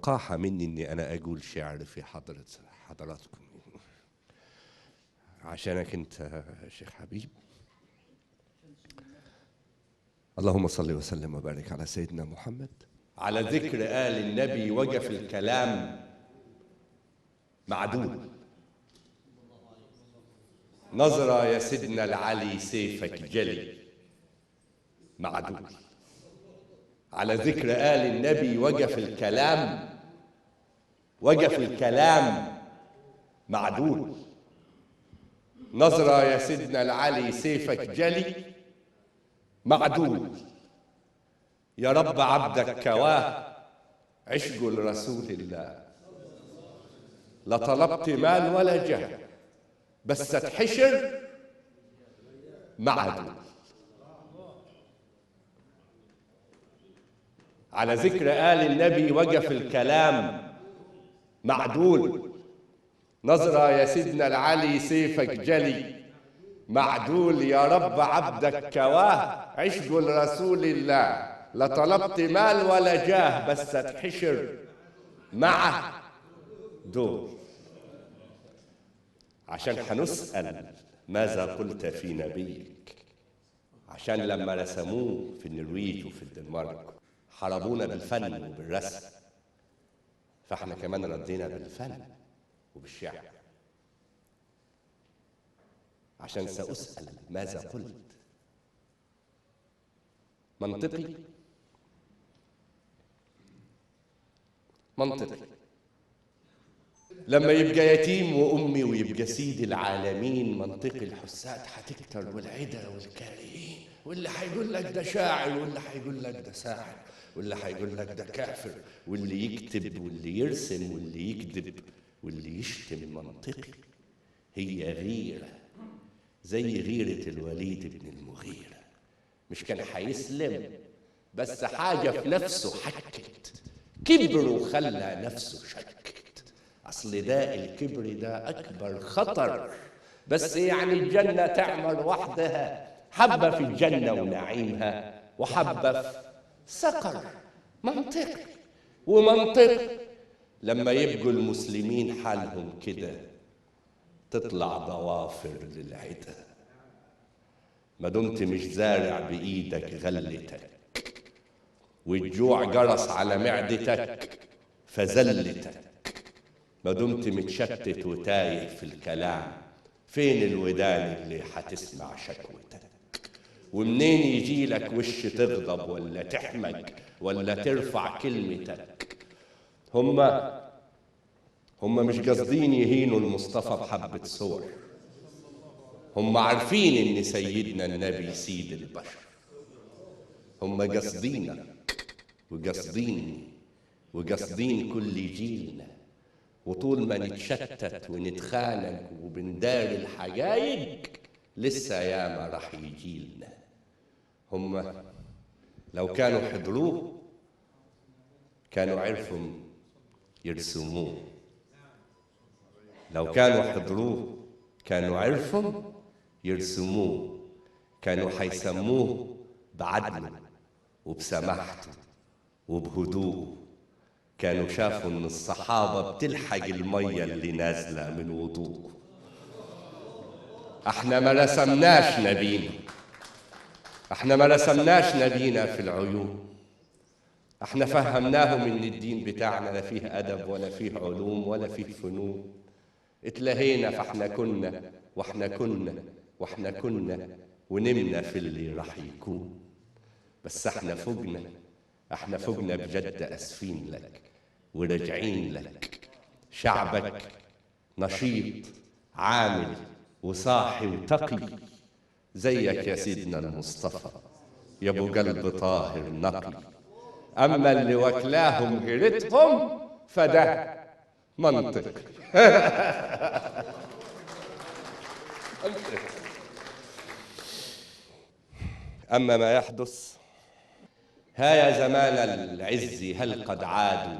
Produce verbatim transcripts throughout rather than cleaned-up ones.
وقاحة مني إني أنا أقول شعر في حضرة حضراتكم عشانك أنت يا شيخ حبيب. اللهم صل وسلم وبارك على سيدنا محمد. على ذكر آل النبي وقف الكلام معدود. نظرة يا سيدنا العلي سيفك جلي معدود. على ذكر آل النبي وقف الكلام وقف الكلام معدود. نظرة يا سيدنا العلي سيفك جلي معدود. يا رب عبدك كواه عشقه لرسول الله. لا طلبت مال ولا جاه بس تحشر معدود. على ذكر آل النبي وقف الكلام معدول. نظرة يا سيدنا العلي سيفك جلي معدول. يا رب عبدك كواه عشقه لرسول الله. لا طلبت مال ولا جاه بس تحشر مع دول. عشان حنسأل ماذا قلت في نبيك. عشان لما رسموه في النرويج وفي الدنمارك حاربونا بالفن وبالرسم، فاحنا كمان ردينا بالفن وبالشعر. عشان سأسأل ماذا قلت. منطقي منطقي لما يبقى يتيم وأمي ويبقى سيد العالمين منطقي الحساد هتكتر والعدا والكارهين، واللي هيقول لك ده شاعر واللي هيقول لك ده ساحر واللي هيقول لك ده كافر، واللي يكتب واللي يرسم واللي يكذب واللي يشتم. منطقي هي غيرة زي غيرة الوليد بن المغيرة. مش كان هيسلم بس حاجة في نفسه حكت، كبر وخلى نفسه شكت. أصل ده الكبر ده أكبر خطر. بس يعني الجنة تعمر وحدها، حبة في الجنة ونعيمها وحبة في سقر. منطقي ومنطقي لما يبقوا المسلمين حالهم كده تطلع ضوافر للعدا. ما دمت مش زارع بإيدك غلتك والجوع جرس على معدتك فزلتك. ما دمت متشتت وتايه في الكلام فين الودان اللي هتسمع شكوتك. ومنين يجيلك وش تغضب ولا تحمق ولا ترفع كلمتك. هما هما مش قاصدين يهينوا المصطفى بحبة صور. هما عارفين ان سيدنا النبي سيد البشر. هما قاصدينك وقاصديني وقاصدين كل جيلنا. وطول ما نتشتت ونتخانق وبندار الحقايق لسه ياما راح يجيلنا. هم لو كانوا حضروه كانوا عرفوا يرسموه. لو كانوا حضروه كانوا عرفوا يرسموه. كانوا حيسموه بعدله وبسماحته وبهدوءه. كانوا شافوا ان الصحابة بتلحق المية اللي نازلة من وضوءه. احنا ما رسمناش نبينا، احنا ما رسمناش نبينا في العيون. احنا فهمناهم ان الدين بتاعنا لا فيه ادب ولا فيه علوم ولا فيه فنون. اتلهينا فاحنا كنا واحنا كنا واحنا كنا ونمنا في اللي راح يكون. بس احنا فوقنا، احنا فوقنا بجد اسفين لك وراجعين لك. شعبك نشيط عامل وصاحي وتقي زيك يا سيدنا المصطفى يا ابو قلب طاهر نقي. اما اللي وكلاهم غيرتهم فده منطق. اما ما يحدث ها يا زمان العز هل قد عادوا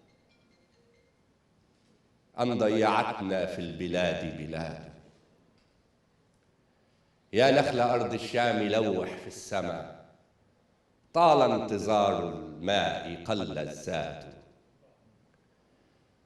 أم ضيعتنا في البلاد بلاد. يا نخل أرض الشام لوح في السماء طال انتظار الماء قل الزاد.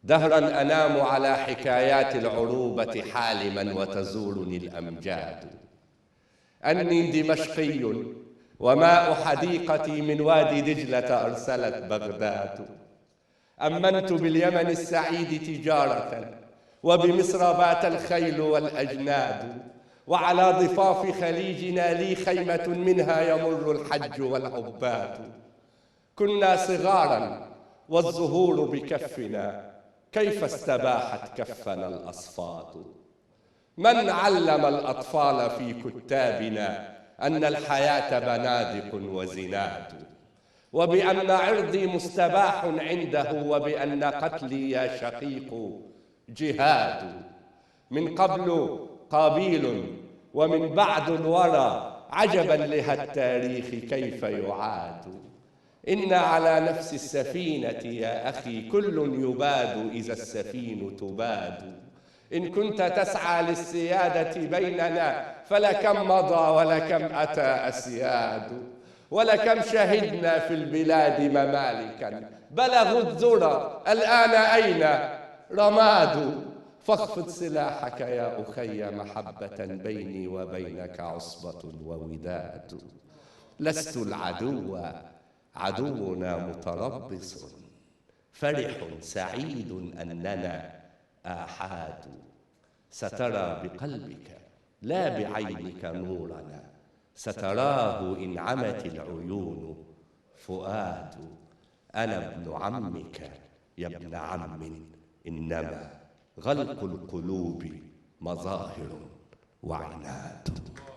دهرا أنام على حكايات العروبة حالما وتزورني الأمجاد. أني دمشقي وماء حديقتي من وادي دجلة أرسلت بغداد. أمنت باليمن السعيد تجارة وبمصر بات الخيل والأجناد. وعلى ضفاف خليجنا لي خيمة منها يمر الحج والعباد. كنا صغارا والزهور بكفنا كيف استباحت كفنا الأصفاد. من علم الأطفال في كتابنا أن الحياة بنادق وزناد، وبأن عرضي مستباح عنده، وبأن قتلي يا شقيق جهاد. من قبل قابيل ومن بعد الورى، عجبا لها التاريخ كيف يعاد. إن على نفس السفينة يا أخي كل يباد إذا السفين تباد. إن كنت تسعى للسيادة بيننا فلكم مضى ولكم أتى أسياد. ولكم شهدنا في البلاد ممالكا بلغوا الذرى الآن أين رماد. فاخفض سلاحك يا أخي محبة بيني وبينك عصبة ووداد. لست العدو، عدونا متربص، فرح سعيد أننا آحاد. سترى بقلبك لا بعينك نورنا، ستراه إن عمت العيون فؤاد. أنا ابن عمك يا ابن عم، إنما غلق القلوب مظاهر وعناد.